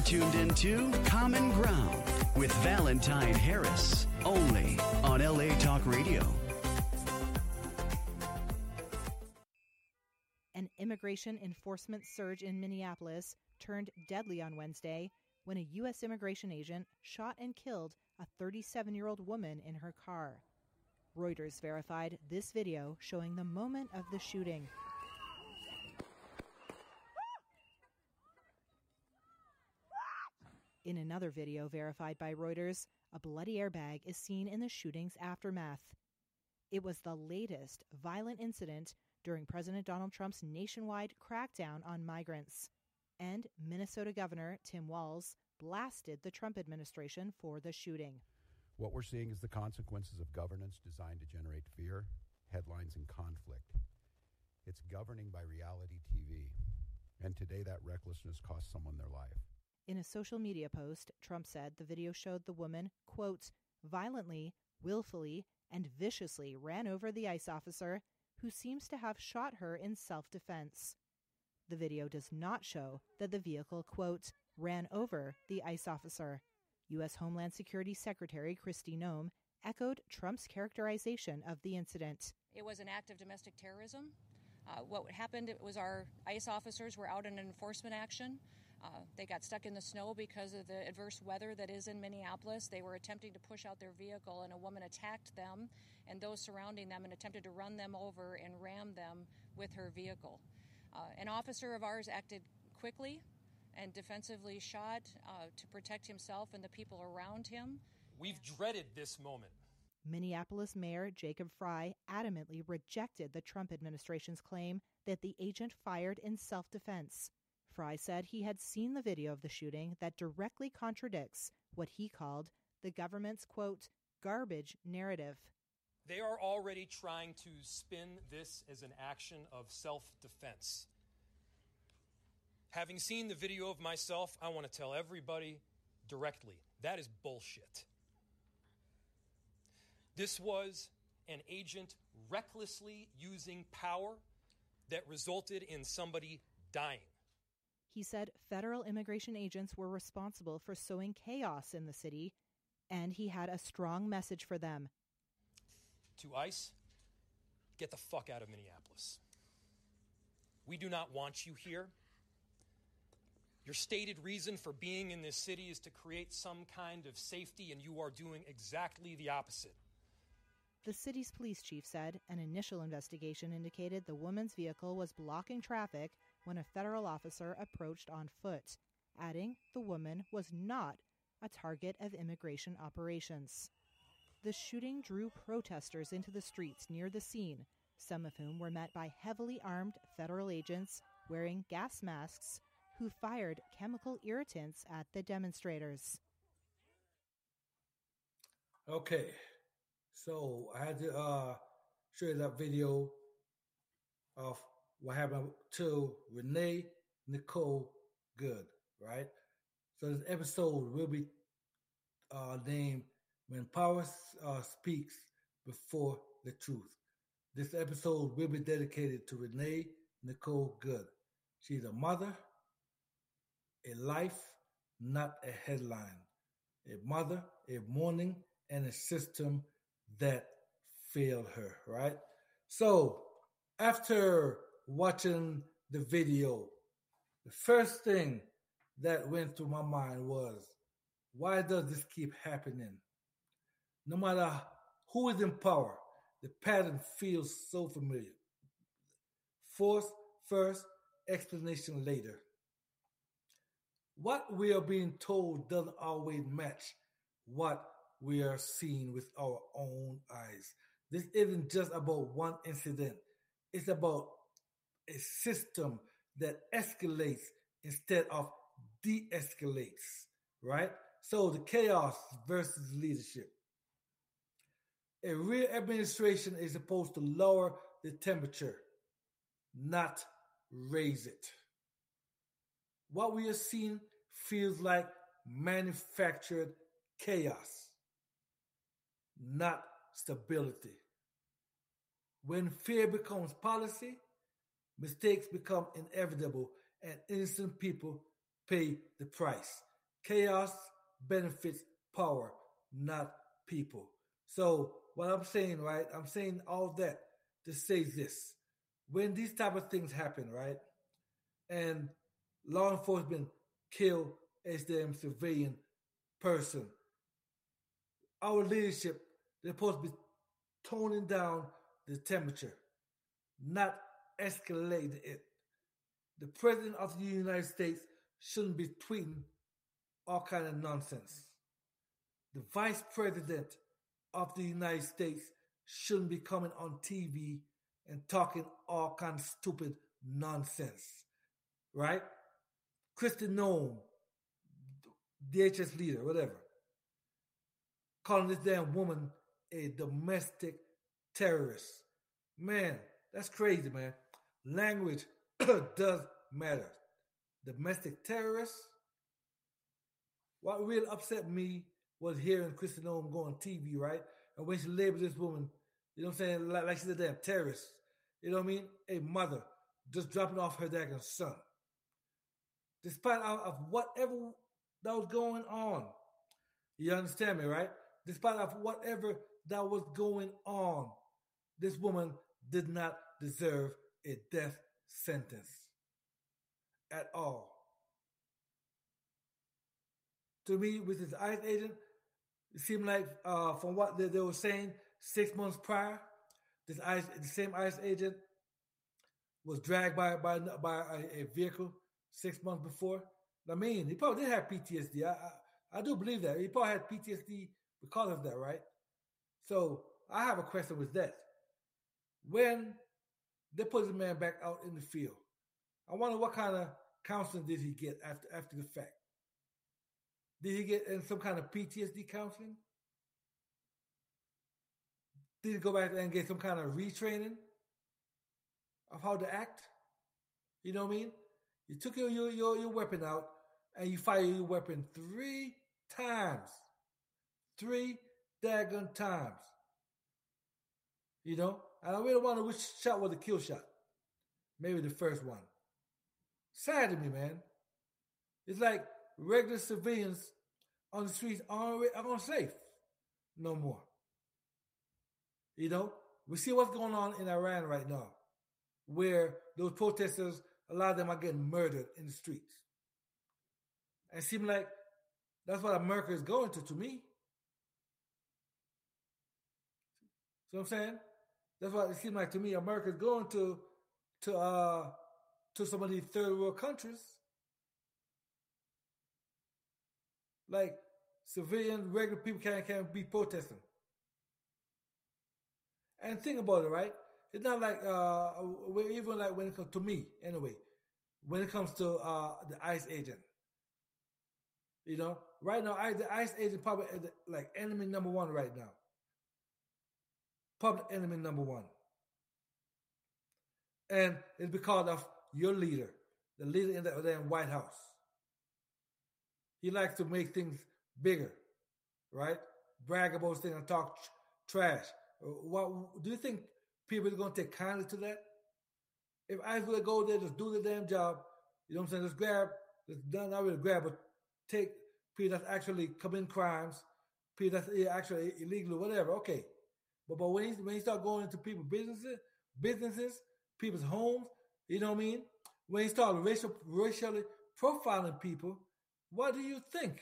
tuned into Common Ground with Valentine Harris, only on LA Talk Radio. An immigration enforcement surge in Minneapolis turned deadly on Wednesday when a U.S. immigration agent shot and killed a 37-year-old woman in her car. Reuters verified this video showing the moment of the shooting. In another video verified by Reuters, a bloody airbag is seen in the shooting's aftermath. It was the latest violent incident during President Donald Trump's nationwide crackdown on migrants. And Minnesota Governor Tim Walz blasted the Trump administration for the shooting. What we're seeing is the consequences of governance designed to generate fear, headlines, and conflict. It's governing by reality TV. And today that recklessness cost someone their life. In a social media post, Trump said the video showed the woman, quote, violently, willfully, and viciously ran over the ICE officer who seems to have shot her in self-defense. The video does not show that the vehicle, quote, ran over the ICE officer. U.S. Homeland Security Secretary Kristi Noem echoed Trump's characterization of the incident. It was an act of domestic terrorism. What happened was our ICE officers were out in an enforcement action. They got stuck in the snow because of the adverse weather that is in Minneapolis. They were attempting to push out their vehicle, and a woman attacked them and those surrounding them and attempted to run them over and ram them with her vehicle. An officer of ours acted quickly and defensively shot to protect himself and the people around him. We've dreaded this moment. Minneapolis Mayor Jacob Frey adamantly rejected the Trump administration's claim that the agent fired in self-defense. Frey said he had seen the video of the shooting that directly contradicts what he called the government's, quote, garbage narrative. They are already trying to spin this as an action of self-defense. Having seen the video of myself, I want to tell everybody directly, that is bullshit. This was an agent recklessly using power that resulted in somebody dying. He said federal immigration agents were responsible for sowing chaos in the city, and he had a strong message for them. To ICE, get the fuck out of Minneapolis. We do not want you here. Your stated reason for being in this city is to create some kind of safety, and you are doing exactly the opposite. The city's police chief said an initial investigation indicated the woman's vehicle was blocking traffic when a federal officer approached on foot, adding the woman was not a target of immigration operations. The shooting drew protesters into the streets near the scene, some of whom were met by heavily armed federal agents wearing gas masks who fired chemical irritants at the demonstrators. Okay, so I had to show you that video of what happened to Renee Nicole Good, right? So this episode will be named When Power Speaks Before the Truth. This episode will be dedicated to Renee Nicole Good. She's a mother, a life, not a headline. A mother, a mourning, and a system that failed her, right? So after watching the video, the first thing that went through my mind was, why does this keep happening? No matter who is in power, the pattern feels so familiar. Force first, explanation later. What we are being told doesn't always match what we are seeing with our own eyes. This isn't just about one incident. It's about a system that escalates instead of de-escalates, right? So the chaos versus leadership. A real administration is supposed to lower the temperature, not raise it. What we are seeing feels like manufactured chaos, not stability. When fear becomes policy, mistakes become inevitable and innocent people pay the price. Chaos benefits power, not people. So what I'm saying, right? I'm saying all that to say this. When these type of things happen, right? And law enforcement kill a damn civilian person, our leadership, they're supposed to be toning down the temperature, not escalating it. The president of the United States shouldn't be tweeting all kind of nonsense. The vice president of the United States shouldn't be coming on TV and talking all kind of stupid nonsense, right? Kristi Noem, DHS leader, whatever, calling this damn woman a domestic terrorist. Man, that's crazy, man. Language does matter. Domestic terrorist. What really upset me was hearing Kristi Noem go on TV, right? And when she labeled this woman, you know what I'm saying, like she's a damn terrorist. You know what I mean? A mother just dropping off her daggone son. Despite of whatever that was going on. You understand me, right? Despite of whatever that was going on, this woman did not deserve a death sentence at all. To me, with this ICE agent, it seemed like from what they were saying 6 months prior, the same ICE agent was dragged by a vehicle 6 months before. I mean, he probably did have PTSD. I do believe that. He probably had PTSD because of that, right? So I have a question with that. When they put the man back out in the field, I wonder what kind of counseling did he get after the fact? Did he get in some kind of PTSD counseling? Did he go back and get some kind of retraining of how to act? You know what I mean? You took your weapon out and you fired your weapon 3 times. 3 daggone times. You know? And I really wonder which shot was the kill shot. Maybe the first one. Sad to me, man. It's like regular civilians on the streets aren't safe no more. You know? We see what's going on in Iran right now, where those protesters, a lot of them are getting murdered in the streets. And it seems like that's what America is going to me. See what I'm saying? That's what it seems like to me. America is going to some of these third world countries. Like civilian, regular people can't be protesting. And think about it, right? It's not like even like when it comes to me, anyway. When it comes to the ICE agent, you know, right now the ICE agent probably is like enemy number 1 right now. Public enemy number 1, and it's because of your leader, the leader in the White House. He likes to make things bigger, right? Brag about things and talk trash. What do you think people are going to take kindly to that? If ICE would go there, just do the damn job, you know what I'm saying? Not really grab, but take people that's actually commit crimes, people that's actually illegal or whatever. Okay, but when you start going into people's businesses, people's homes, you know what I mean? When you start racially profiling people, what do you think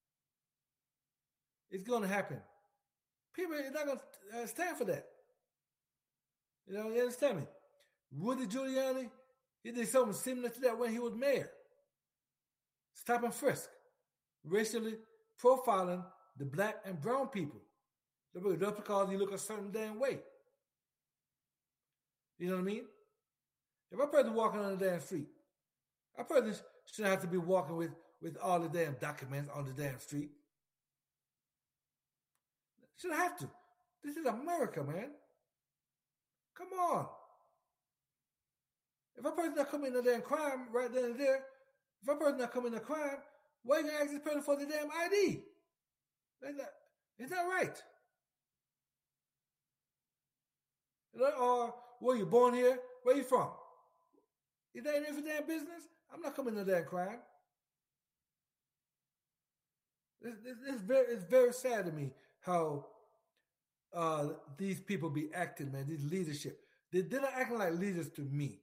is going to happen? People are not going to stand for that. You know, you understand me? Rudy Giuliani, he did something similar to that when he was mayor. Stop and frisk. Racially profiling the black and brown people. Just because you look a certain damn way. You know what I mean? If a person walking on the damn street, a person shouldn't have to be walking with all the damn documents on the damn street. Shouldn't have to. This is America, man. Come on. If a person not committing a damn crime right then and there, if a person not committing a crime, why are you going to ask this person for the damn ID? It's not right. Or were you born here? Where you from? Is that any of your damn business? I'm not committing a damn crime. It's very sad to me how these people be acting, man. These leadership, they're not acting like leaders to me.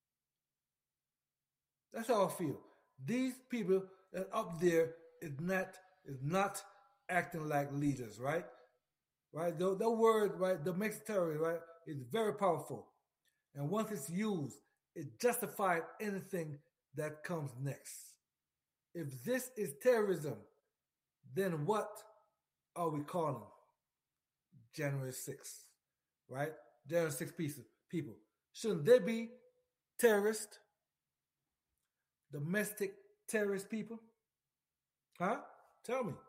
That's how I feel. These people that up there is not acting like leaders, right? Right? The word, right, domestic terrorism, right, is very powerful. And once it's used, it justifies anything that comes next. If this is terrorism, then what are we calling January 6th? Right? January 6th people. Shouldn't they be terrorists? Domestic terrorist people? Huh? Tell me.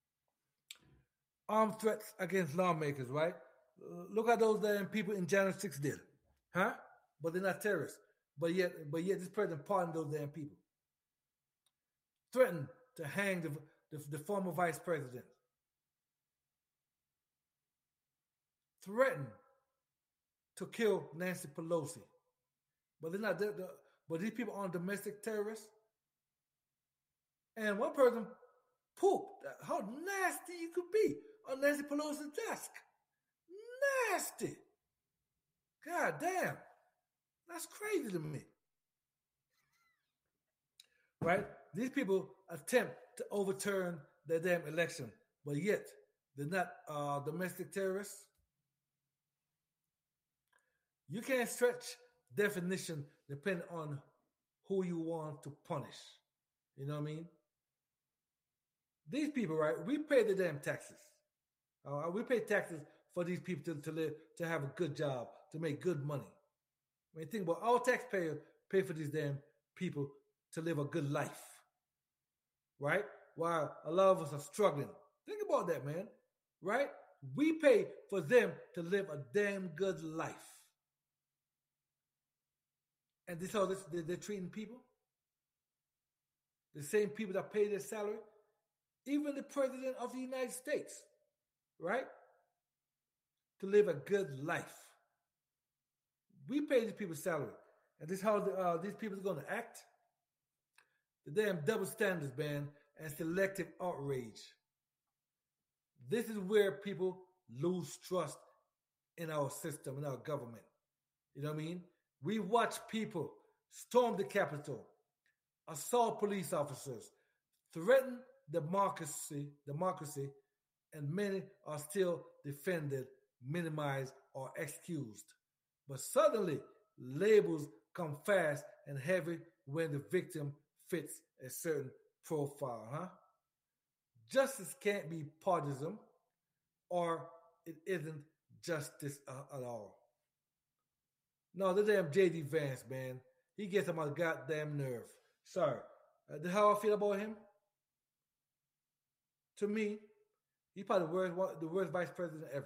Armed threats against lawmakers, right? Look at those damn people in January 6th did. Huh? But they're not terrorists. But yet this president pardoned those damn people. Threatened to hang the former vice president. Threatened to kill Nancy Pelosi. But they're not. But these people aren't domestic terrorists. And one person pooped. How nasty you could be on Nancy Pelosi's desk. Nasty. God damn. That's crazy to me. Right? These people attempt to overturn their damn election, but yet they're not domestic terrorists. You can't stretch definition depending on who you want to punish. You know what I mean? These people, right? We pay the damn taxes. We pay taxes for these people to live, to have a good job, to make good money. I mean, think about all taxpayers pay for these damn people to live a good life, right? While a lot of us are struggling. Think about that, man. Right? We pay for them to live a damn good life. And this is how they're treating people. The same people that pay their salary. Even the president of the United States, right? To live a good life. We pay these people salary. And this is how these people are going to act. The damn double standards, man, and selective outrage. This is where people lose trust in our system, in our government. You know what I mean? We watch people storm the Capitol, assault police officers, threaten democracy, and many are still defended, minimized, or excused. But suddenly, labels come fast and heavy when the victim fits a certain profile, huh? Justice can't be partisan, or it isn't justice at all. No, the damn J.D. Vance, man. He gets on my goddamn nerve. Sorry. How I feel about him? To me, he's probably the worst vice president ever.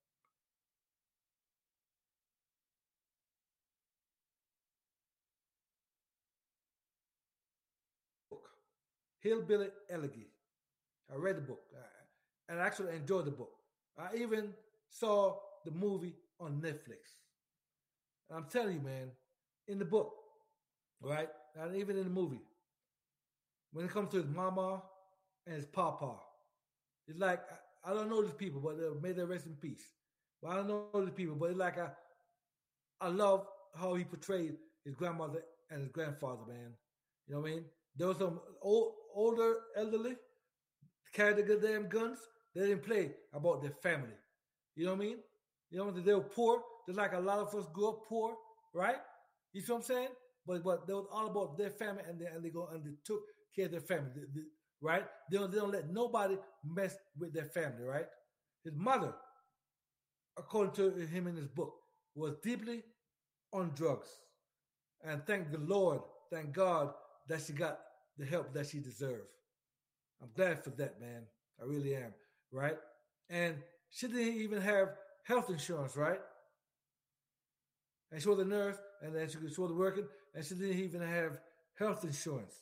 Hillbilly Elegy. I read the book, and I actually enjoyed the book. I even saw the movie on Netflix. And I'm telling you, man, in the book, right, and even in the movie, when it comes to his mama and his papa, it's like, I don't know these people, but may they rest in peace. But I don't know these people, but it's like I love how he portrayed his grandmother and his grandfather, man. You know what I mean? There was some older elderly, carried the goddamn guns. They didn't play about their family. You know what I mean? You know, they were poor, just like a lot of us grew up poor, right? You see what I'm saying? But they was all about their family, and they took care of their family, right? They don't let nobody mess with their family, right? His mother, according to him in his book, was deeply on drugs, and thank the Lord, thank God that she got the help that she deserved. I'm glad for that, man. I really am, right? And she didn't even have health insurance, right? And she was a nurse, and then she was working, and she didn't even have health insurance.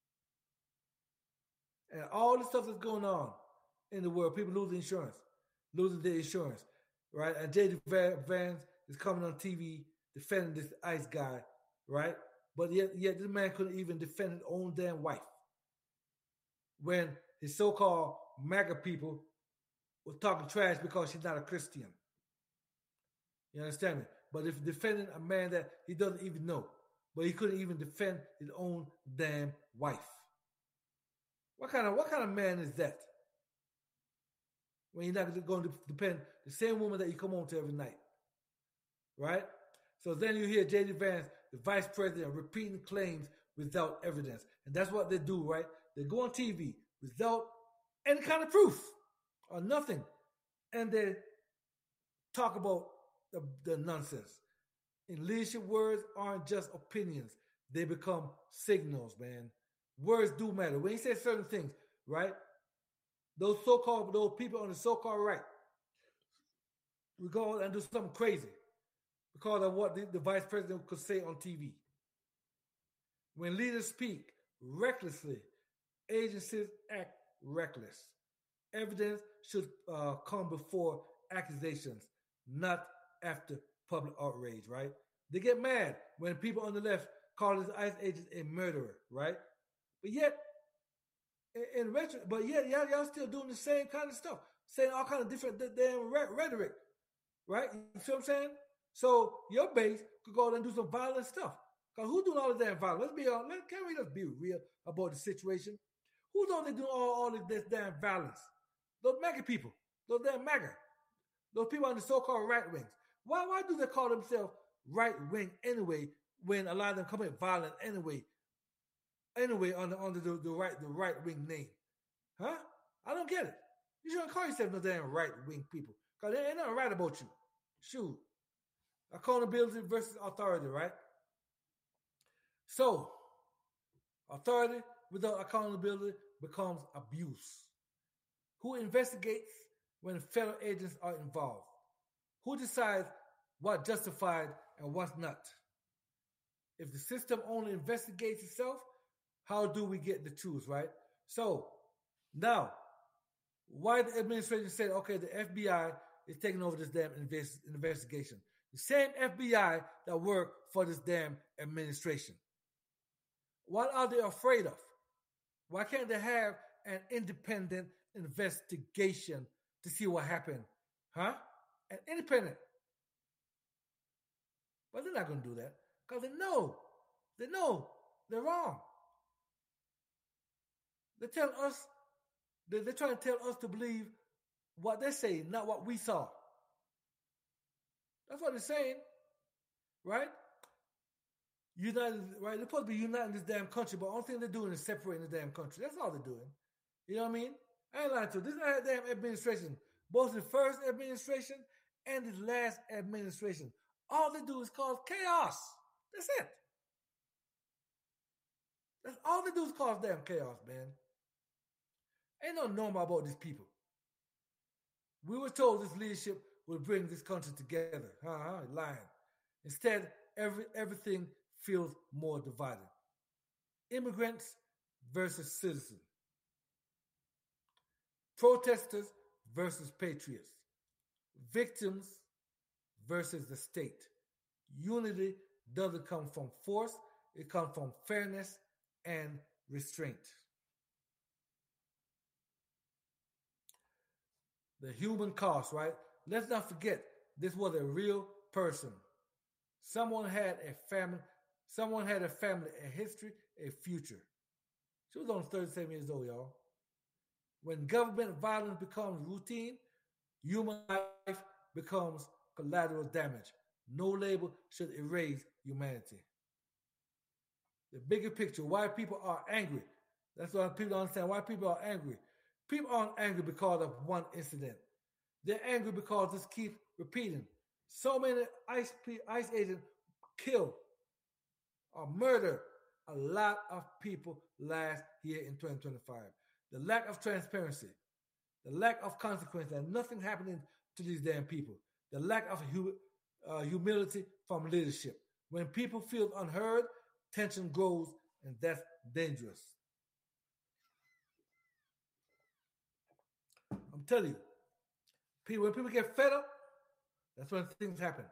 And all the stuff that's going on in the world, people losing their insurance, right? And J.D. Vance is coming on TV defending this ICE guy, right? But yet this man couldn't even defend his own damn wife when his so-called MAGA people was talking trash because she's not a Christian. You understand me? But if defending a man that he doesn't even know, but he couldn't even defend his own damn wife. What kind of man is that? When you're not going to defend the same woman that you come home to every night. Right? So then you hear J.D. Vance, the vice president, repeating claims without evidence. And that's what they do, right? They go on TV without any kind of proof or nothing. And they talk about the nonsense. In leadership, words aren't just opinions. They become signals, man. Words do matter. When you say certain things, right? Those people on the so-called right, we go and do something crazy because of what the vice president could say on TV. When leaders speak recklessly, agencies act reckless. Evidence should come before accusations, not after public outrage, right? They get mad when people on the left call his ICE agent a murderer, right? But yet, y'all still doing the same kind of stuff, saying all kind of different damn rhetoric, right? You see what I'm saying? So your base could go out and do some violent stuff. Because who's doing all this damn violence? Can we just be real about the situation? Who's on there doing all this damn violence? Those MAGA people, those damn MAGA, those people on the so-called right wings. Why do they call themselves right wing anyway? When a lot of them commit violence anyway under the right wing name, huh? I don't get it. You shouldn't call yourself no damn right wing people because there ain't nothing right about you. Shoot, accountability versus authority, right? So, authority without accountability becomes abuse. Who investigates when federal agents are involved? Who decides what's justified and what's not? If the system only investigates itself, how do we get the truth, right? So, now, why the administration said, okay, the FBI is taking over this damn investigation. The same FBI that worked for this damn administration. What are they afraid of? Why can't they have an independent investigation to see what happened? Huh? An independent. But they're not going to do that because they know they're wrong. They're telling us, they're trying to tell us to believe what they say, not what we saw. That's what they're saying, right? United, right? They're supposed to be uniting this damn country, but the only thing they're doing is separating the damn country. That's all they're doing. You know what I mean? I ain't lying to you. This damn administration, both the first administration and the last administration, all they do is cause chaos. That's it. That's all they do is cause damn chaos, man. Ain't no normal about these people. We were told this leadership would bring this country together. Lying. Instead, everything feels more divided. Immigrants versus citizens. Protesters versus patriots. Victims versus the state. Unity doesn't come from force. It comes from fairness and restraint. The human cost, right? Let's not forget this was a real person. Someone had a family, a history, a future. She was only 37 years old, y'all. When government violence becomes routine, human life becomes collateral damage. No label should erase humanity. The bigger picture, why people are angry. That's why people don't understand why people are angry. People aren't angry because of one incident. They're angry because this keeps repeating. So many ICE agents kill or murder a lot of people last year in 2025. The lack of transparency, the lack of consequence, and nothing happening to these damn people. The lack of humility from leadership. When people feel unheard, tension grows, and that's dangerous. I'm telling you, when people get fed up, that's when things happen.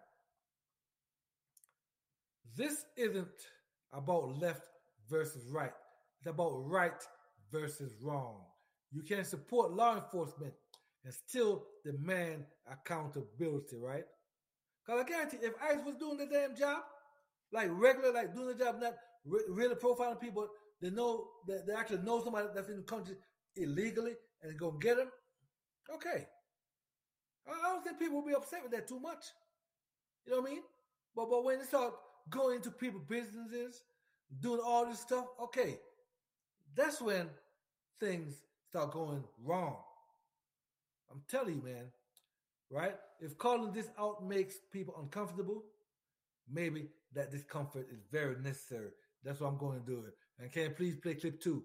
This isn't about left versus right. It's about right versus wrong. You can support law enforcement and still demand accountability, right? Because I guarantee if ICE was doing the damn job, like regular, like doing the job, not really profiling people, they know that they actually know somebody that's in the country illegally and go get them. Okay. I don't think people will be upset with that too much. You know what I mean? But when they start going into people's businesses, doing all this stuff, okay, that's when things start going wrong. I'm telling you, man, right? If calling this out makes people uncomfortable, maybe that discomfort is very necessary. That's why I'm going to do it. And can you please play clip 2?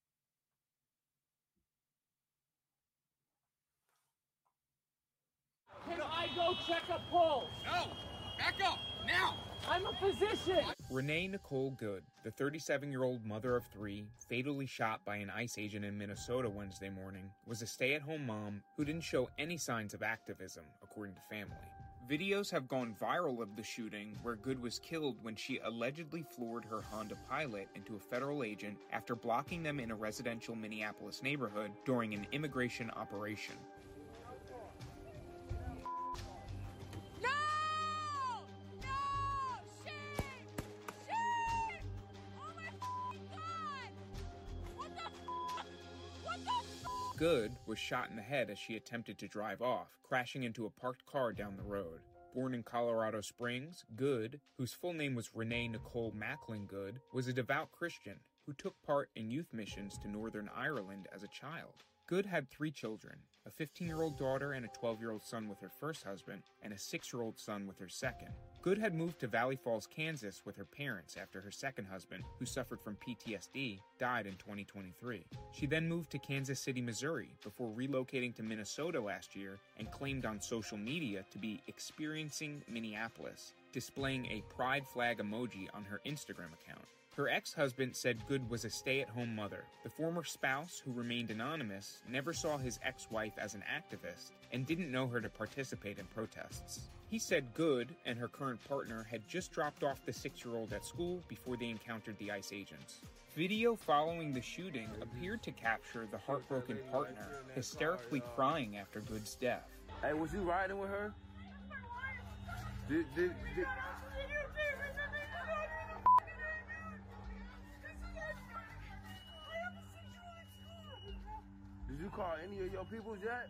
Can I go check a pulse? No! Back up! Now! I'm a physician! Renee Nicole Good, the 37-year-old mother of 3, fatally shot by an ICE agent in Minnesota Wednesday morning, was a stay-at-home mom who didn't show any signs of activism, according to family. Videos have gone viral of the shooting where Good was killed when she allegedly floored her Honda Pilot into a federal agent after blocking them in a residential Minneapolis neighborhood during an immigration operation. Good was shot in the head as she attempted to drive off, crashing into a parked car down the road. Born in Colorado Springs, Good, whose full name was Renee Nicole Macklin Good, was a devout Christian who took part in youth missions to Northern Ireland as a child. Good had 3 children, a 15-year-old daughter and a 12-year-old son with her first husband, and a 6-year-old son with her second. Good had moved to Valley Falls, Kansas with her parents after her second husband, who suffered from PTSD, died in 2023. She then moved to Kansas City, Missouri, before relocating to Minnesota last year and claimed on social media to be experiencing Minneapolis, displaying a pride flag emoji on her Instagram account. Her ex-husband said Good was a stay-at-home mother. The former spouse, who remained anonymous, never saw his ex-wife as an activist and didn't know her to participate in protests. He said Good and her current partner had just dropped off the 6-year-old at school before they encountered the ICE agents. Video following the shooting appeared to capture the heartbroken partner hysterically crying after Good's death. Hey, was you riding with her? Did you call any of your people yet?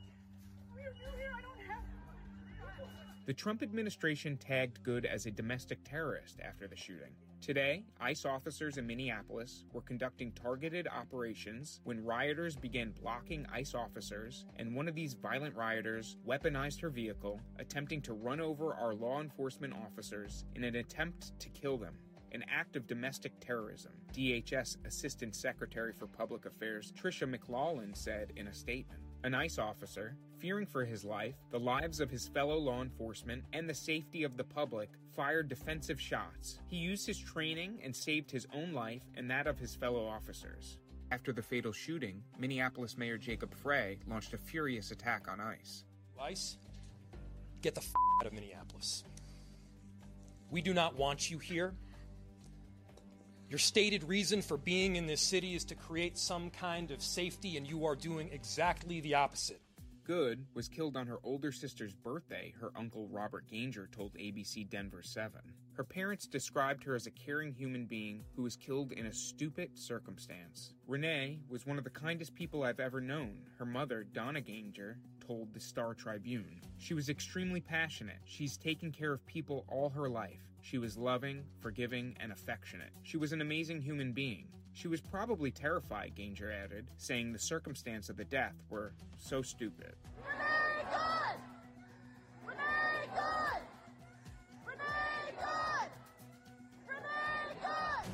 The Trump administration tagged Good as a domestic terrorist after the shooting. Today, ICE officers in Minneapolis were conducting targeted operations when rioters began blocking ICE officers, and one of these violent rioters weaponized her vehicle, attempting to run over our law enforcement officers in an attempt to kill them. An act of domestic terrorism, DHS Assistant Secretary for Public Affairs Tricia McLaughlin said in a statement. An ICE officer, fearing for his life, the lives of his fellow law enforcement, and the safety of the public, fired defensive shots. He used his training and saved his own life and that of his fellow officers. After the fatal shooting, Minneapolis Mayor Jacob Frey launched a furious attack on ICE. ICE, get the out of Minneapolis. We do not want you here. Your stated reason for being in this city is to create some kind of safety, and you are doing exactly the opposite. Good was killed on her older sister's birthday, her uncle Robert Ganger told ABC Denver 7. Her parents described her as a caring human being who was killed in a stupid circumstance. Renee was one of the kindest people I've ever known, her mother, Donna Ganger, told the Star Tribune. She was extremely passionate. She's taken care of people all her life. She was loving, forgiving, and affectionate. She was an amazing human being. She was probably terrified, Ganger added, saying the circumstance of the death were so stupid. Renee Good! Renee Good! Renee Good! Renee Good!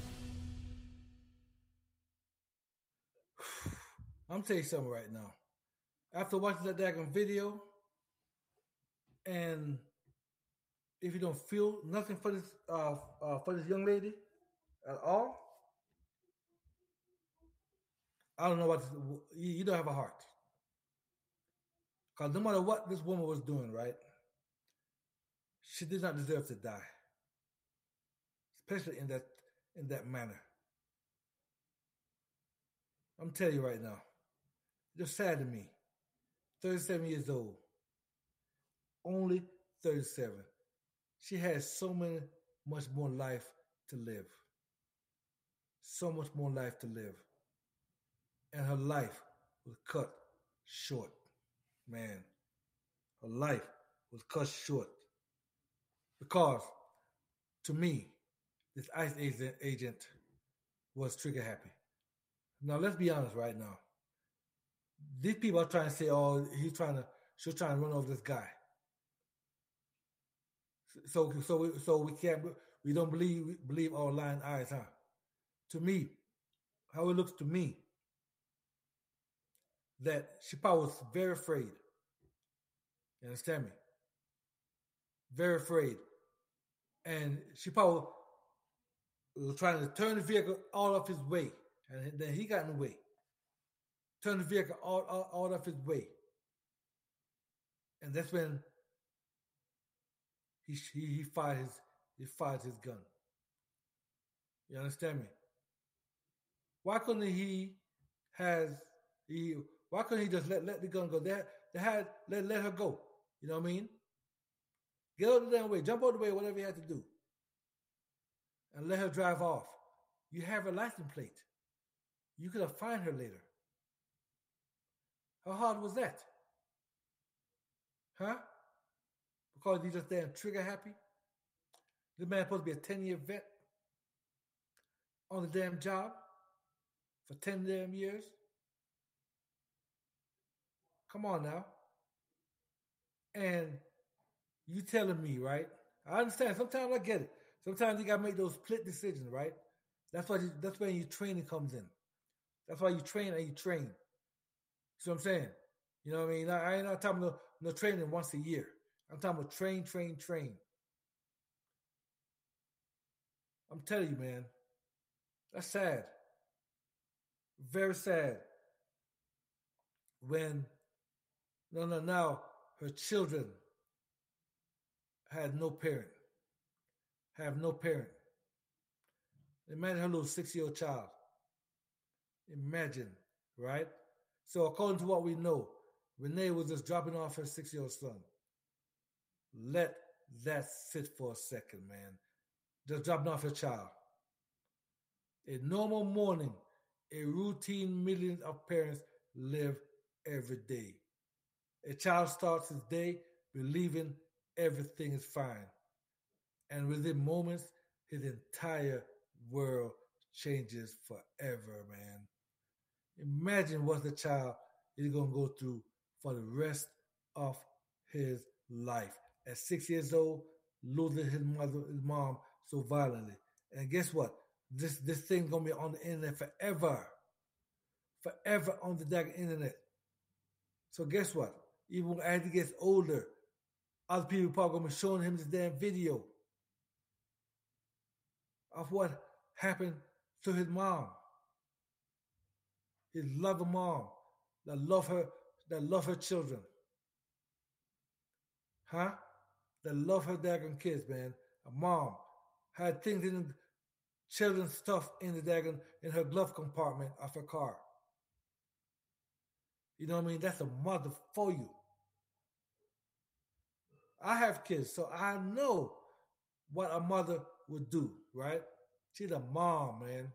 I'm telling you something right now. After watching that daggone video, and if you don't feel nothing for this young lady at all, I don't know what you don't have a heart. Because no matter what this woman was doing, right, she did not deserve to die, especially in that manner. I'm telling you right now, Just sad to me. 37 years old. Only 37. She has much more life to live. So much more life to live. And her life was cut short. Man, her life was cut short. Because, to me, this ICE agent was trigger happy. Now, let's be honest right now. These people are trying to say, oh, she's trying to run over this guy. So we don't believe our lying eyes, huh? To me, how it looks to me, that she probably was very afraid. You understand me? Very afraid. And she probably was trying to turn the vehicle out of his way. And then he got in the way. Turn the vehicle out of his way. And that's when he fired his gun. You understand me? Why couldn't he just let the gun go? Let her go. You know what I mean? Get out of the damn way, jump out of the way, whatever you had to do. And let her drive off. You have her license plate. You could have found her later. How hard was that? Huh? Because he's just damn trigger happy? This man's supposed to be a 10-year vet on the damn job for 10 damn years? Come on now. And you telling me, right? I understand. Sometimes I get it. Sometimes you got to make those split decisions, right? That's where your training comes in. That's why you train and you train. See what I'm saying? You know what I mean? I ain't not talking about no training once a year. I'm talking about train. I'm telling you, man. That's sad. Very sad. When, now her children had no parent. Have no parent. Imagine her little 6-year-old child. Imagine, right? So according to what we know, Renee was just dropping off her 6-year-old son. Let that sit for a second, man. Just dropping off her child. A normal morning, a routine millions of parents live every day. A child starts his day believing everything is fine. And within moments, his entire world changes forever, man. Imagine what the child is going to go through for the rest of his life. At 6 years old, losing his mom so violently. And guess what? This thing's going to be on the internet forever. Forever on the daggone internet. So guess what? Even as he gets older, other people probably going to be showing him this damn video of what happened to his mom. His loving mom that love her children. Huh? That love her daggone kids, man. A mom had things in children's stuff in her glove compartment of her car. You know what I mean? That's a mother for you. I have kids, so I know what a mother would do, right? She's a mom, man.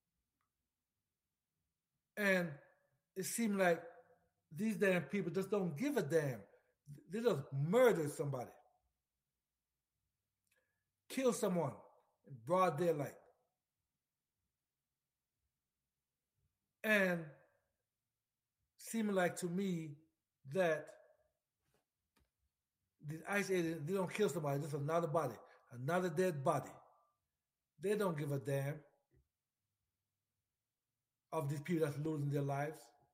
And it seemed like these damn people just don't give a damn. They just murder somebody. Kill someone in broad daylight. And seeming like to me that these ICE agents, they don't kill somebody, just another body, another dead body. They don't give a damn of these people that's losing their lives.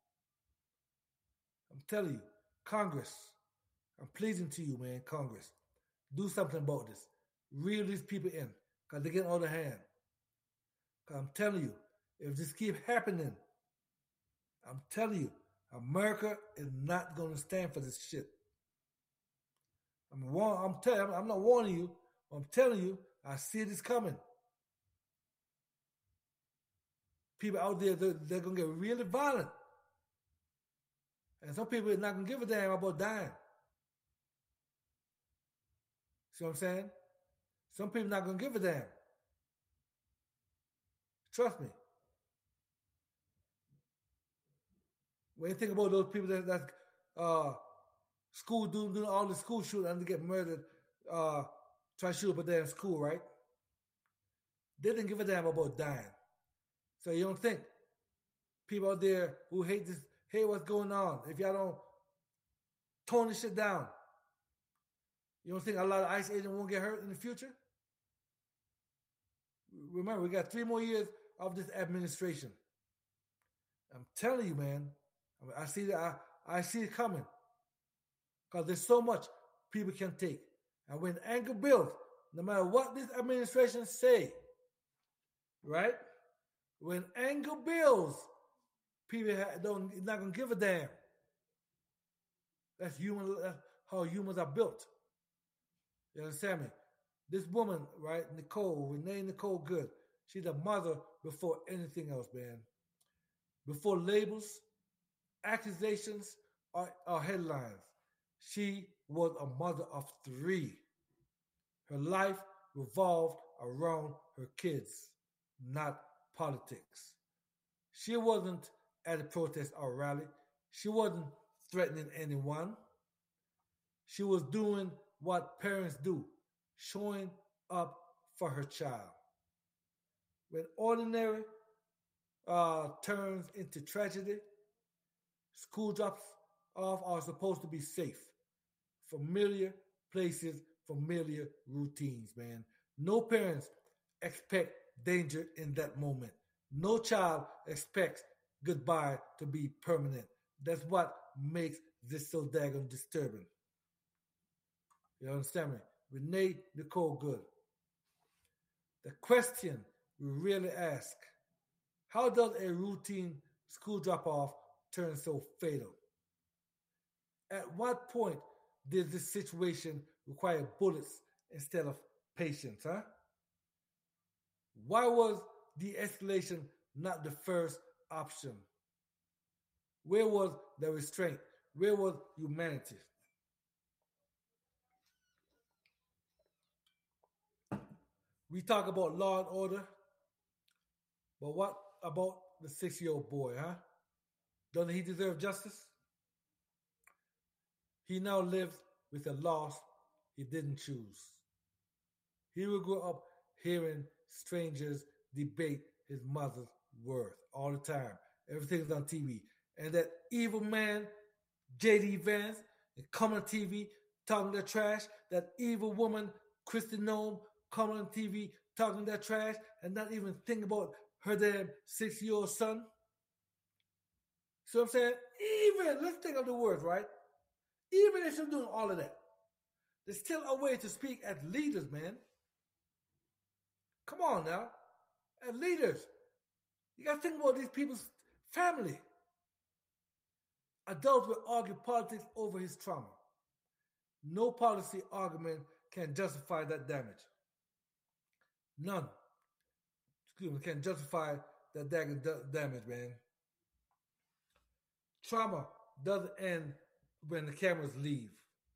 I'm telling you, Congress, I'm pleading to you, man, Congress, do something about this. Reel these people in, because they're getting out of hand. Because I'm telling you, if this keeps happening, I'm telling you, America is not going to stand for this shit. I'm not warning you. I'm telling you, I see this coming. People out there, they're going to get really violent. And some people are not going to give a damn about dying. See what I'm saying? Some people not going to give a damn. Trust me. When you think about those people that's school doing all the school shooting and they get murdered, try to shoot up a damn school, right? They didn't give a damn about dying. So you don't think people out there who hate what's going on, if y'all don't tone this shit down, you don't think a lot of ICE agents won't get hurt in the future? Remember, we got 3 more years of this administration. I'm telling you, man. I see that. I see it coming. Because there's so much people can take. And when anger builds, no matter what this administration say, right? When anger builds, people not going to give a damn. That's human. That's how humans are built. You understand me? This woman, right, Renee Nicole Good, she's a mother before anything else, man. Before labels, accusations, or headlines. She was a mother of 3. Her life revolved around her kids, not politics. She wasn't at a protest or rally. She wasn't threatening anyone. She was doing what parents do, showing up for her child. When ordinary turns into tragedy, school drops off are supposed to be safe. Familiar places, familiar routines, man. No parents expect danger in that moment. No child expects goodbye to be permanent. That's what makes this so daggone disturbing. You understand me? Renee Nicole Good. The question we really ask, how does a routine school drop-off turn so fatal? At what point did this situation require bullets instead of patience, huh? Why was de-escalation not the first option? Where was the restraint? Where was humanity? We talk about law and order, but what about the 6-year-old boy, huh? Doesn't he deserve justice? He now lives with a loss he didn't choose. He will grow up hearing strangers debate his mother's worth all the time. Everything's on TV. And that evil man, J.D. Vance, coming on TV talking that trash. That evil woman, Kristi Noem, coming on TV talking that trash and not even think about her damn 6-year-old son. See what I'm saying? Even, let's think of the words, right? Even if you're doing all of that, there's still a way to speak as leaders, man. Come on now. As leaders, you got to think about these people's family. Adults will argue politics over his trauma. No policy argument can justify that damage. None. Can justify that damage, man. Trauma doesn't end when the cameras leave.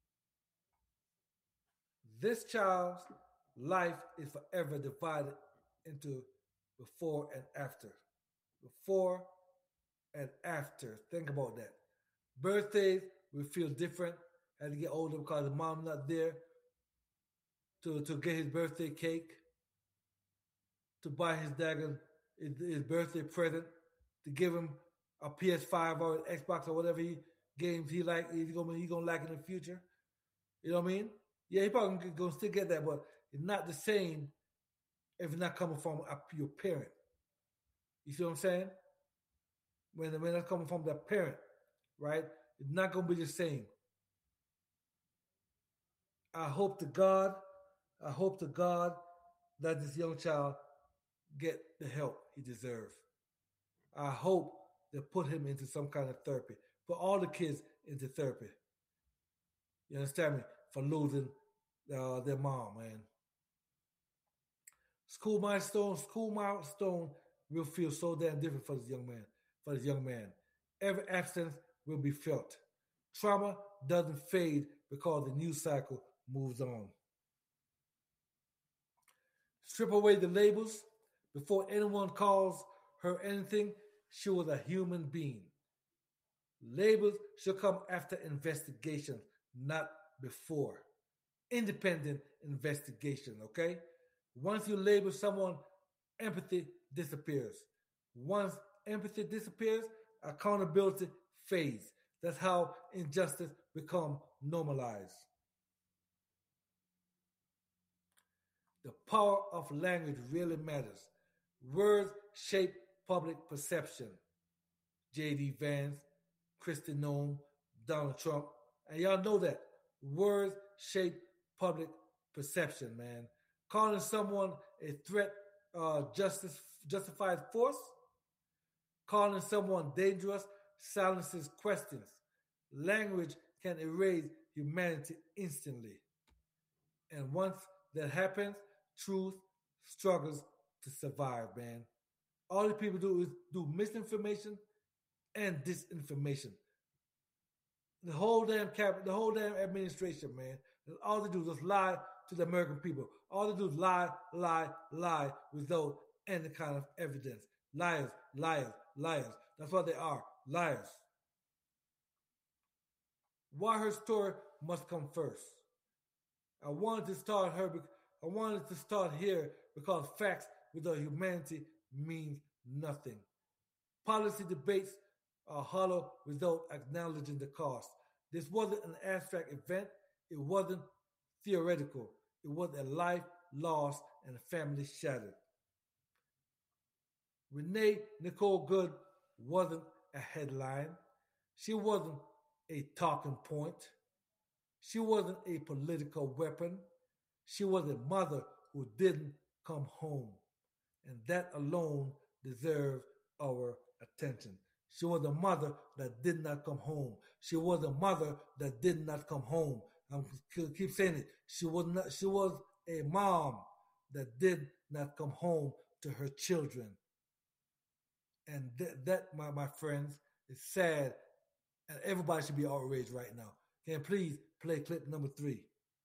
This child's life is forever divided into before and after. Before and after. Think about that. Birthdays will feel different as he get older because the mom's not there to get his birthday cake, to buy his his birthday present, to give him a PS5 or an Xbox or whatever games he like. He's gonna like in the future. You know what I mean? Yeah, he probably gonna still get that, but it's not the same if it's not coming from your parent. You see what I'm saying? When it's coming from the parent, right? It's not gonna be the same. I hope to God that this young child get the help he deserves. I hope they put him into some kind of therapy. Put all the kids into therapy. You understand me? For losing their mom, man. School milestone will feel so damn different for this young man. Every absence will be felt. Trauma doesn't fade because the news cycle moves on. Strip away the labels. Before anyone calls her anything, she was a human being. Labels should come after investigation, not before. Independent investigation, okay? Once you label someone, empathy disappears. Once empathy disappears, accountability fades. That's how injustice becomes normalized. The power of language really matters. Words shape public perception. J.D. Vance, Kristi Noem, Donald Trump, and y'all know that. Words shape public perception, man. Calling someone a threat, justified force. Calling someone dangerous silences questions. Language can erase humanity instantly. And once that happens, truth struggles to survive, man. All the people do is do misinformation and disinformation. The whole damn administration, man. All they do is just lie to the American people. All they do is lie without any kind of evidence. Liars, liars, liars. That's what they are, liars. Why her story must come first. I wanted to start here because facts without humanity means nothing. Policy debates are hollow without acknowledging the cost. This wasn't an abstract event. It wasn't theoretical. It was a life lost and a family shattered. Renee Nicole Goode wasn't a headline. She wasn't a talking point. She wasn't a political weapon. She was a mother who didn't come home. And that alone deserves our attention. She was a mother that did not come home. She was a mother that did not come home. I keep saying it. She was a mom that did not come home to her children. And that, my friends, is sad. And everybody should be outraged right now. Can you please play clip number 3?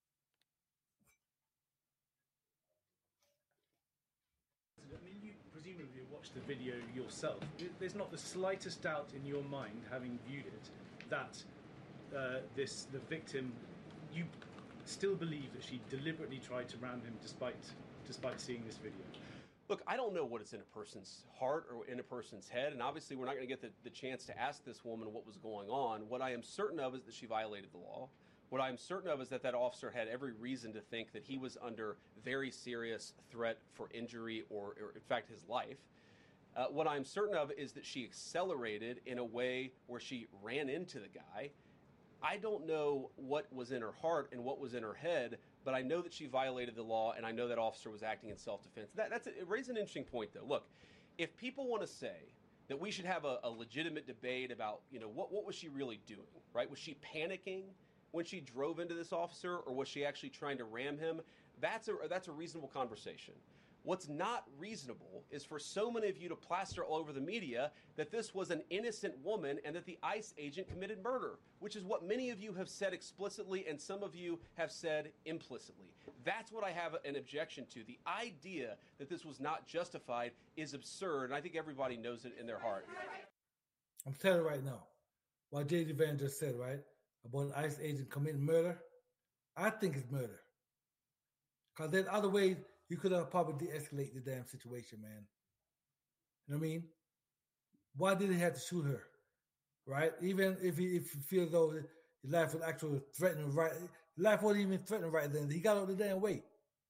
I mean, you presumably watched the video yourself. There's not the slightest doubt in your mind, having viewed it, that the victim, you still believe that she deliberately tried to ram him despite seeing this video. Look, I don't know what is in a person's heart or in a person's head, and obviously we're not going to get the chance to ask this woman what was going on. What I am certain of is that she violated the law. What I'm certain of is that officer had every reason to think that he was under very serious threat for injury or in fact, his life. What I'm certain of is that she accelerated in a way where she ran into the guy. I don't know what was in her heart and what was in her head, but I know that she violated the law, and I know that officer was acting in self-defense. It raises an interesting point, though. Look, if people want to say that we should have a legitimate debate about, what was she really doing, right? Was she panicking when she drove into this officer, or was she actually trying to ram him? That's a reasonable conversation. What's not reasonable is for so many of you to plaster all over the media that this was an innocent woman and that the ICE agent committed murder, which is what many of you have said explicitly and some of you have said implicitly. That's what I have an objection to. The idea that this was not justified is absurd, and I think everybody knows it in their heart. I'm telling you right now, what J.D. Vance just said, right, about an ICE agent committing murder, I think it's murder. Because there's other ways you could have probably de-escalate the damn situation, man. You know what I mean? Why did he have to shoot her? Right? Even if you feel as though his life was actually threatening right, life wasn't even threatening right then. He got out the damn way.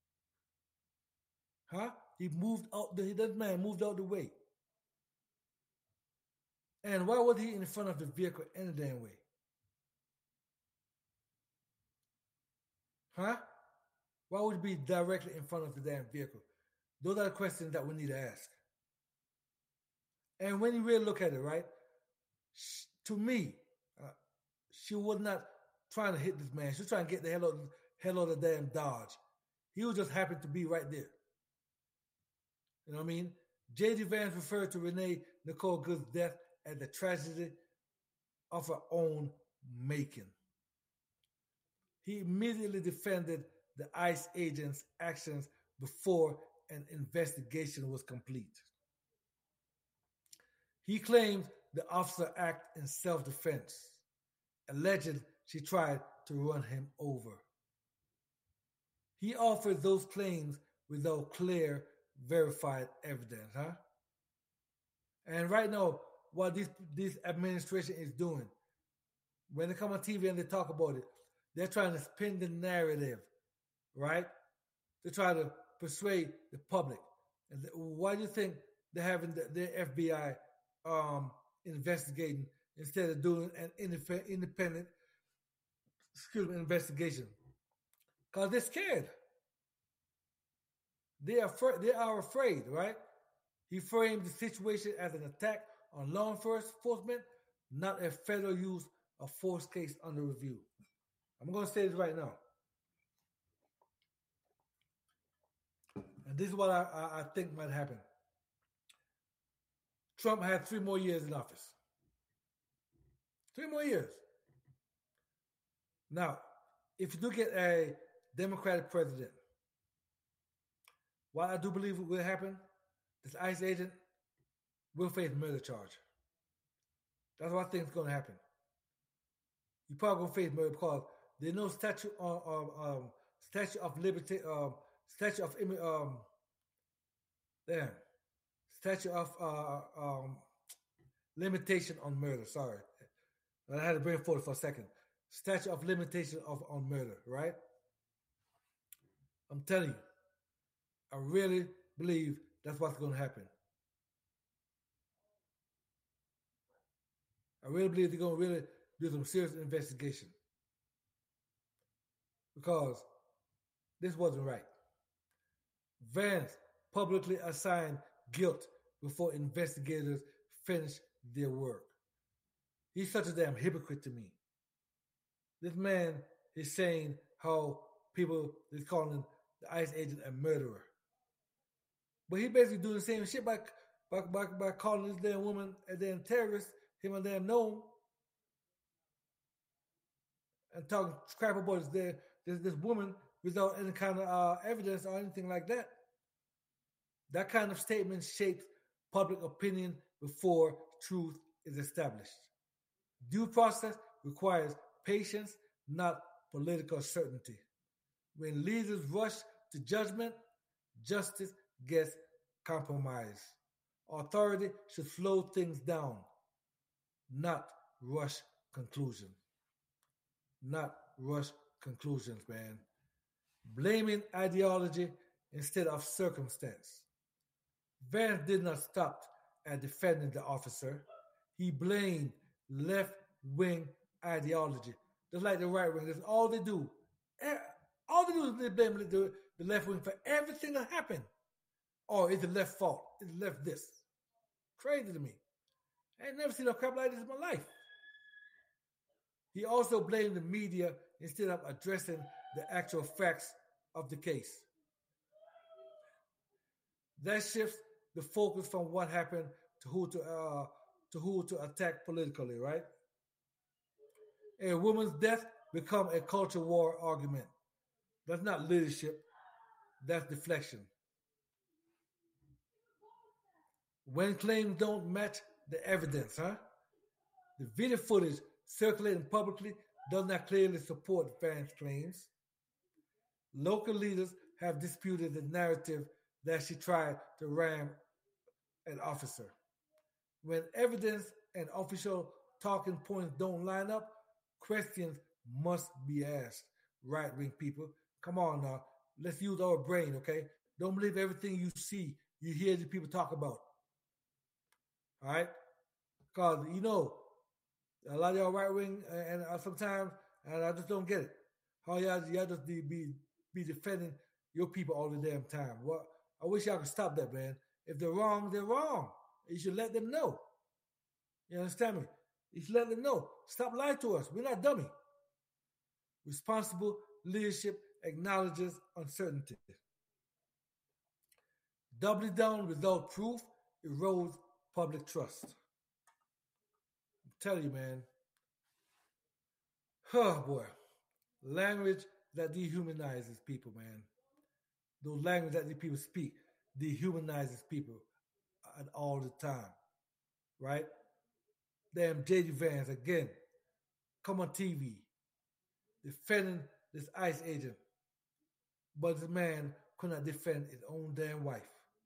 Huh? That man moved out the way. And why was he in front of the vehicle any damn way? Huh? Why would he be directly in front of the damn vehicle? Those are the questions that we need to ask. And when you really look at it, right, to me, she was not trying to hit this man. She was trying to get the hell out of the damn Dodge. He was just happy to be right there. You know what I mean? J.D. Vance referred to Renee Nicole Goode's death as the tragedy of her own making. He immediately defended the ICE agent's actions before an investigation was complete. He claimed the officer acted in self-defense, alleged she tried to run him over. He offered those claims without clear, verified evidence, And right now, what this administration is doing, when they come on TV and they talk about it, they're trying to spin the narrative, right? They try to persuade the public. And why do you think they're having the FBI investigating instead of doing an independent investigation? Because they're scared. They are afraid, right? He framed the situation as an attack on law enforcement, not a federal use of force case under review. I'm going to say this right now. And this is what I think might happen. Trump had 3 more years in office. 3 more years. Now, if you do get a Democratic president, what I do believe will happen, this ICE agent will face murder charge. That's what I think is going to happen. You probably going to face murder because there's no statute of liberty, statute of limitation on murder. Sorry, I had to bring it forward for a second. Statute of limitation on murder, right? I'm telling you, I really believe that's what's going to happen. I really believe they're going to really do some serious investigation because this wasn't right. Vance publicly assigned guilt before investigators finished their work. He's such a damn hypocrite to me. This man is saying how people is calling the ICE agent a murderer. But he basically doing the same shit by calling this damn woman a damn terrorist, him a damn gnome, and talking crap about this woman without any kind of evidence or anything like that. That kind of statement shapes public opinion before truth is established. Due process requires patience, not political certainty. When leaders rush to judgment, justice gets compromised. Authority should slow things down, not rush conclusions. Not rush conclusions, man. Blaming ideology instead of circumstance. Vance did not stop at defending the officer. He blamed left-wing ideology, just like the right wing. That's all they do. All they do is they blame the left wing for everything that happened. Oh, it's the left fault. It's the left this. Crazy to me. I ain't never seen a crap like this in my life. He also blamed the media instead of addressing the actual facts of the case. That shifts the focus from what happened to who to attack politically, right? A woman's death become a culture war argument. That's not leadership. That's deflection. When claims don't match the evidence, the video footage circulating publicly does not clearly support Vance's claims. Local leaders have disputed the narrative that she tried to ram an officer. When evidence and official talking points don't line up, questions must be asked. Right-wing people, come on now. Let's use our brain, okay? Don't believe everything you see, you hear the people talk about. All right? Because, a lot of y'all right-wing, and sometimes, and I just don't get it. How y'all just be defending your people all the damn time. Well, I wish y'all could stop that, man. If they're wrong, they're wrong. You should let them know. You understand me? You should let them know. Stop lying to us. We're not dummy. Responsible leadership acknowledges uncertainty. Doubling down without proof erodes public trust. I'm telling you, man. Oh boy. Language that dehumanizes people, man. Those language that these people speak dehumanizes people all the time. Right? Damn J.D. Vance again. Come on TV. Defending this ICE agent. But this man could not defend his own damn wife.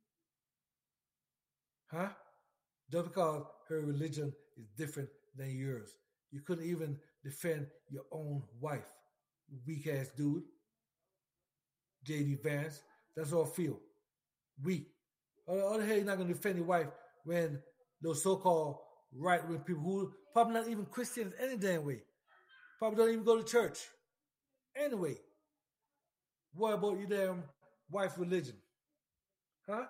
Huh? Just because her religion is different than yours. You couldn't even defend your own wife. Weak ass dude. J.D. Vance. That's how I feel. Weak. How the hell you not going to defend your wife when those so-called right-wing people who probably not even Christians any damn way. Probably don't even go to church. Anyway. What about your damn wife's religion? Huh?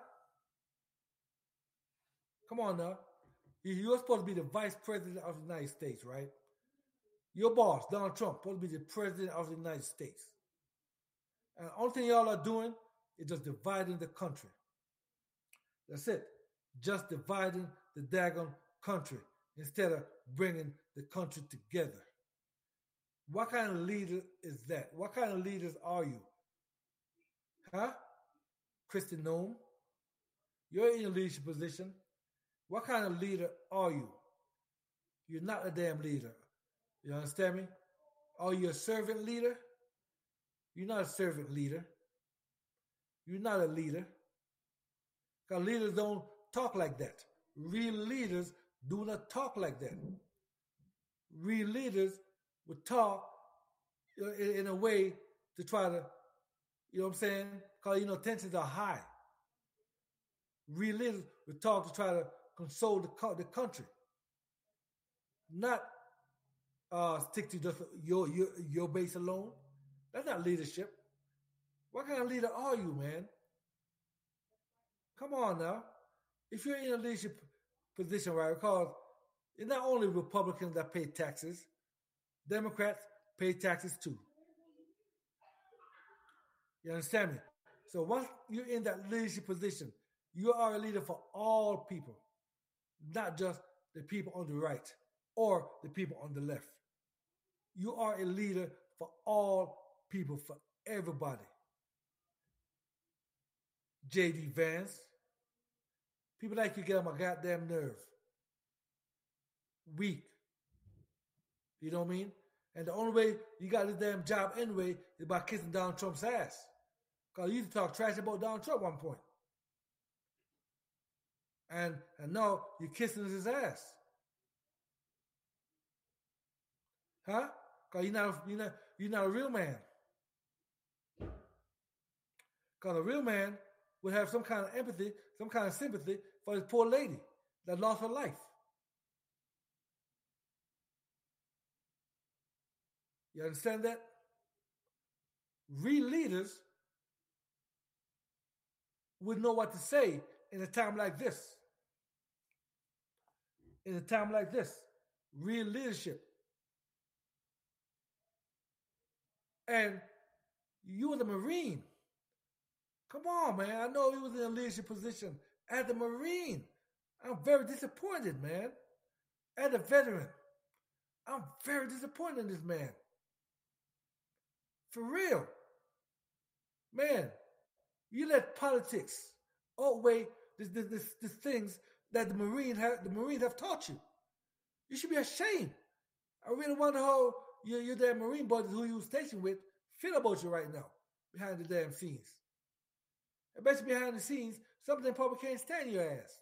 Come on now. You're supposed to be the vice president of the United States, right? Your boss, Donald Trump, supposed to be the president of the United States. And the only thing y'all are doing is just dividing the country. That's it. Just dividing the daggone country instead of bringing the country together. What kind of leader is that? What kind of leaders are you? Huh? Kristi Noem? You're in a leadership position. What kind of leader are you? You're not a damn leader. You understand me? Are you a servant leader? You're not a servant leader. You're not a leader. Because leaders don't talk like that. Real leaders do not talk like that. Real leaders would talk in a way to try to, you know what I'm saying? Because, tensions are high. Real leaders would talk to try to console the country. Not stick to just your base alone. That's not leadership. What kind of leader are you, man? Come on now. If you're in a leadership position, right, because it's not only Republicans that pay taxes, Democrats pay taxes too. You understand me? So once you're in that leadership position, you are a leader for all people, not just the people on the right or the people on the left. You are a leader for all people, for everybody. J.D. Vance. People like you get on my goddamn nerve. Weak. You know what I mean? And the only way you got this damn job anyway is by kissing Donald Trump's ass. Because you used to talk trash about Donald Trump at one point. And now you're kissing his ass. Huh? Because you're not a real man. Because a real man would have some kind of empathy, some kind of sympathy for this poor lady that lost her life. You understand that? Real leaders would know what to say in a time like this. In a time like this. Real leadership. And you were the Marine. Come on, man. I know he was in a leadership position as a Marine. I'm very disappointed, man. As a veteran, I'm very disappointed in this man. For real. Man, you let politics outweigh the things that the Marines have taught you. You should be ashamed. I really wonder how your damn Marine buddies who you stationed with feel about you right now behind the damn scenes. I bet you behind the scenes, some of them probably can't stand your ass.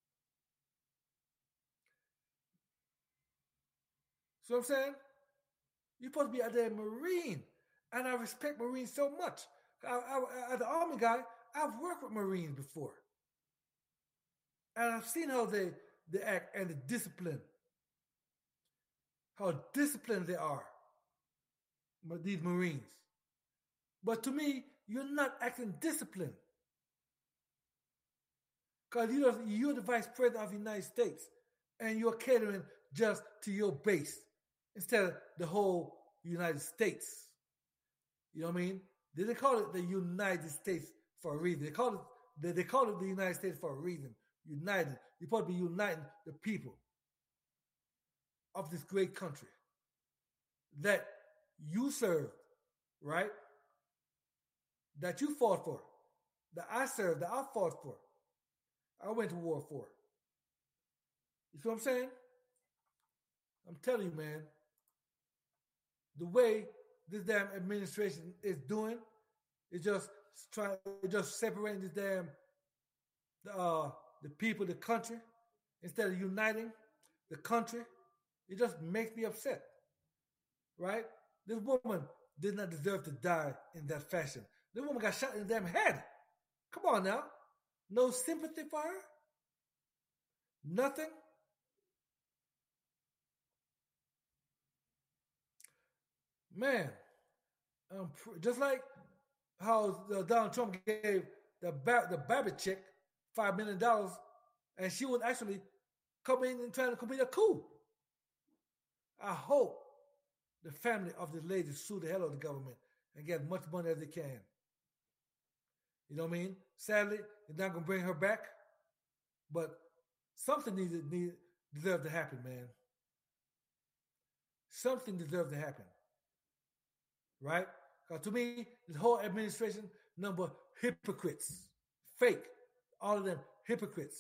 See what I'm saying? You're supposed to be a damn Marine. And I respect Marines so much. As an Army guy, I've worked with Marines before. And I've seen how they act and the discipline. How disciplined they are. These Marines. But to me, you're not acting disciplined. Because you're the vice president of the United States. And you're catering just to your base. Instead of the whole United States. You know what I mean? They didn't call it the United States for a reason. They call it the United States for a reason. United. You're supposed to be uniting the people of this great country that you served, right? That you fought for, that I served, that I fought for. I went to war for. You see what I'm saying? I'm telling you, man, the way this damn administration is doing is just separating this damn the people, the country, instead of uniting the country. It just makes me upset, right? This woman did not deserve to die in that fashion. This woman got shot in the damn head. Come on now. No sympathy for her? Nothing? Man, just like how Donald Trump gave the Babbitt chick $5 million, and she would actually come in and try to complete a coup. I hope the family of this lady sue the hell out of the government and get as much money as they can. You know what I mean? Sadly, they're not going to bring her back, but something deserves to happen, man. Something deserves to happen. Right? Because to me, this whole administration, number hypocrites. Fake. All of them hypocrites.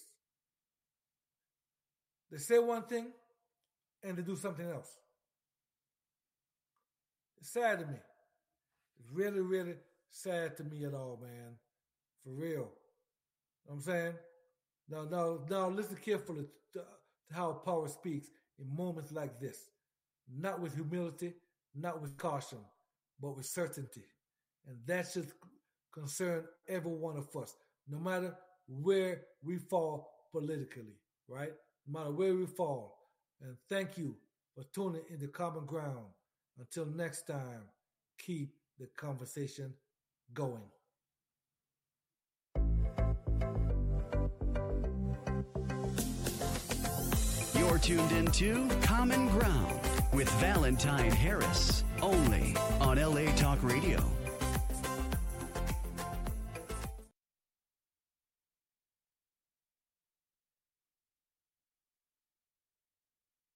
They say one thing and they do something else. It's sad to me. It's really, really sad to me at all, man. For real. You know what I'm saying? Now listen carefully to how power speaks in moments like this. Not with humility, not with caution, but with certainty. And that should concern every one of us, no matter where we fall politically, right? No matter where we fall. And thank you for tuning in the Common Ground. Until next time, keep the conversation going. You're tuned into Common Ground with Valentine Harris, only on LA Talk Radio.